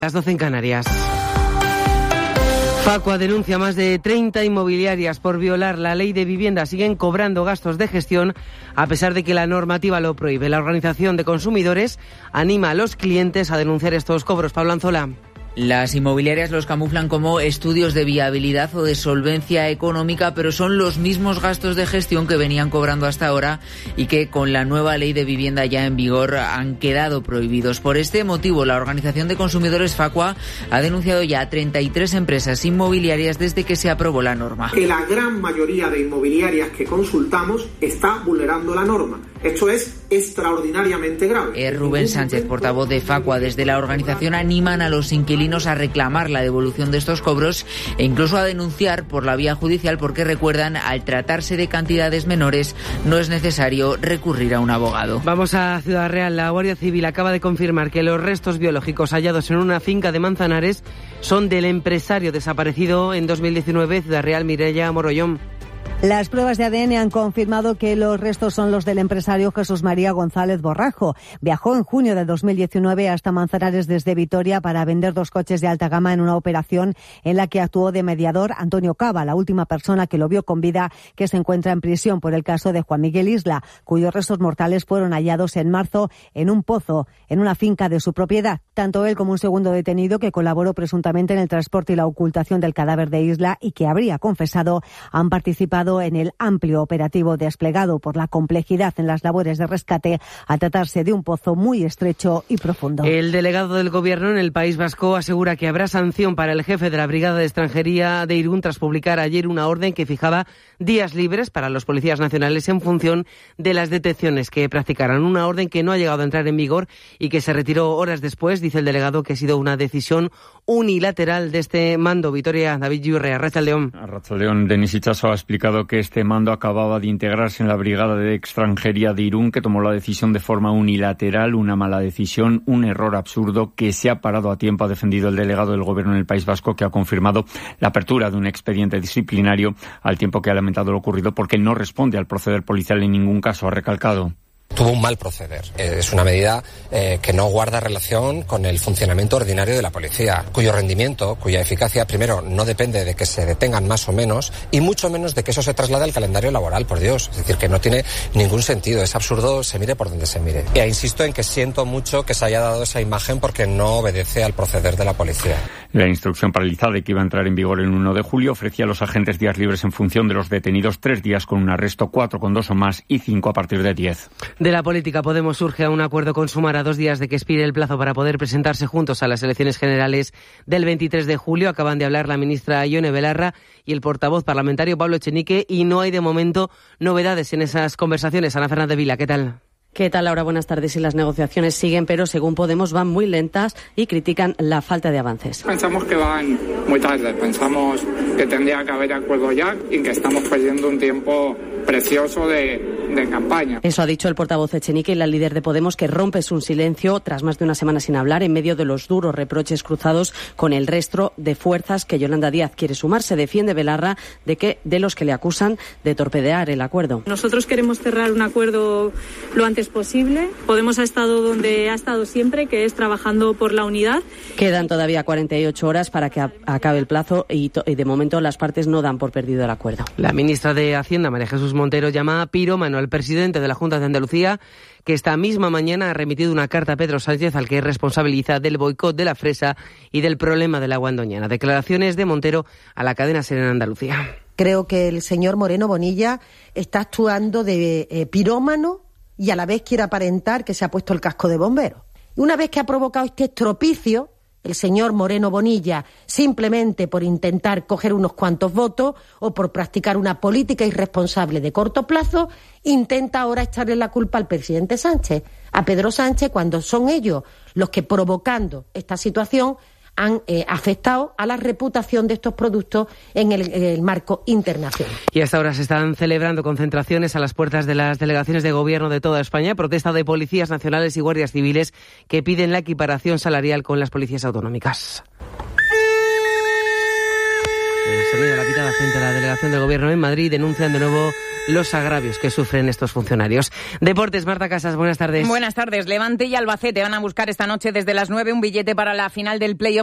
Las 12 en Canarias. Facua denuncia más de 30 inmobiliarias por violar la ley de vivienda. Siguen cobrando gastos de gestión a pesar de que la normativa lo prohíbe. La Organización de Consumidores anima a los clientes a denunciar estos cobros. Pablo Anzola. Las inmobiliarias los camuflan como estudios de viabilidad o de solvencia económica, pero son los mismos gastos de gestión que venían cobrando hasta ahora y que con la nueva ley de vivienda ya en vigor han quedado prohibidos. Por este motivo, la Organización de Consumidores Facua ha denunciado ya a 33 empresas inmobiliarias desde que se aprobó la norma. Que la gran mayoría de inmobiliarias que consultamos está vulnerando la norma. Esto es extraordinariamente grave. Rubén Sánchez, portavoz de Facua. Desde la organización animan a los inquilinos a reclamar la devolución de estos cobros e incluso a denunciar por la vía judicial porque recuerdan, al tratarse de cantidades menores, no es necesario recurrir a un abogado. Vamos a Ciudad Real. La Guardia Civil acaba de confirmar que los restos biológicos hallados en una finca de Manzanares son del empresario desaparecido en 2019, Ciudad Real, Mireia Morollón. Las pruebas de ADN han confirmado que los restos son los del empresario Jesús María González Borrajo. Viajó en junio de 2019 hasta Manzanares desde Vitoria para vender 2 coches de alta gama en una operación en la que actuó de mediador Antonio Cava, la última persona que lo vio con vida, que se encuentra en prisión por el caso de Juan Miguel Isla, cuyos restos mortales fueron hallados en marzo en un pozo, en una finca de su propiedad. Tanto él como un segundo detenido que colaboró presuntamente en el transporte y la ocultación del cadáver de Isla y que habría confesado, han participado en el amplio operativo desplegado por la complejidad en las labores de rescate al tratarse de un pozo muy estrecho y profundo. El delegado del Gobierno en el País Vasco asegura que habrá sanción para el jefe de la Brigada de Extranjería de Irún tras publicar ayer una orden que fijaba días libres para los policías nacionales en función de las detenciones que practicaran. Una orden que no ha llegado a entrar en vigor y que se retiró horas después. Dice el delegado que ha sido una decisión unilateral de este mando. Vitoria, David Yurre, Arratsaldeon. Arratsaldeon. Denis Itxaso ha explicado que este mando acababa de integrarse en la Brigada de Extranjería de Irún, que tomó la decisión de forma unilateral, una mala decisión, un error absurdo que se ha parado a tiempo, ha defendido el delegado del Gobierno en el País Vasco, que ha confirmado la apertura de un expediente disciplinario, al tiempo que ha lamentado lo ocurrido porque no responde al proceder policial en ningún caso, ha recalcado. Tuvo un mal proceder. Es una medida que no guarda relación con el funcionamiento ordinario de la policía, cuyo rendimiento, cuya eficacia, primero, no depende de que se detengan más o menos, y mucho menos de que eso se traslade al calendario laboral, por Dios. Es decir, que no tiene ningún sentido. Es absurdo, se mire por donde se mire. E insisto en que siento mucho que se haya dado esa imagen porque no obedece al proceder de la policía. La instrucción paralizada y que iba a entrar en vigor el 1 de julio ofrecía a los agentes días libres en función de los detenidos, 3 días con un arresto, 4 con 2 o más y 5 a partir de 10. De la política, Podemos surge a un acuerdo con Sumar a 2 días de que expire el plazo para poder presentarse juntos a las elecciones generales del 23 de julio. Acaban de hablar la ministra Ione Belarra y el portavoz parlamentario Pablo Echenique y no hay de momento novedades en esas conversaciones. Ana Fernández Vila, ¿qué tal? ¿Qué tal, Laura? Buenas tardes. Y las negociaciones siguen, pero según Podemos van muy lentas y critican la falta de avances. Pensamos que van muy tarde, pensamos que tendría que haber acuerdo ya y que estamos perdiendo un tiempo precioso de campaña. Eso ha dicho el portavoz Echenique y la líder de Podemos, que rompe su silencio tras más de una semana sin hablar en medio de los duros reproches cruzados con el resto de fuerzas que Yolanda Díaz quiere sumar. Se defiende Belarra de los que le acusan de torpedear el acuerdo. Nosotros queremos cerrar un acuerdo lo antes posible. Podemos ha estado donde ha estado siempre, que es trabajando por la unidad. Quedan todavía 48 horas para que acabe el plazo y de momento las partes no dan por perdido el acuerdo. La ministra de Hacienda, María Jesús Montero, llama pirómano al presidente de la Junta de Andalucía, que esta misma mañana ha remitido una carta a Pedro Sánchez al que responsabiliza del boicot de la fresa y del problema del agua en Doñana. Declaraciones de Montero a la cadena SER en Andalucía. Creo que el señor Moreno Bonilla está actuando de pirómano y a la vez quiere aparentar que se ha puesto el casco de bombero. Y una vez que ha provocado este estropicio, el señor Moreno Bonilla, simplemente por intentar coger unos cuantos votos o por practicar una política irresponsable de corto plazo, intenta ahora echarle la culpa al presidente Sánchez, a Pedro Sánchez, cuando son ellos los que, provocando esta situación, han afectado a la reputación de estos productos en el marco internacional. Y hasta ahora se están celebrando concentraciones a las puertas de las delegaciones de gobierno de toda España, protesta de policías nacionales y guardias civiles que piden la equiparación salarial con las policías autonómicas. El sonido de la pitada frente a la delegación del gobierno en Madrid denuncian de nuevo los agravios que sufren estos funcionarios. Deportes, Marta Casas, buenas tardes. Buenas tardes. Levante y Albacete van a buscar esta noche desde las 9 un billete para la final del playoff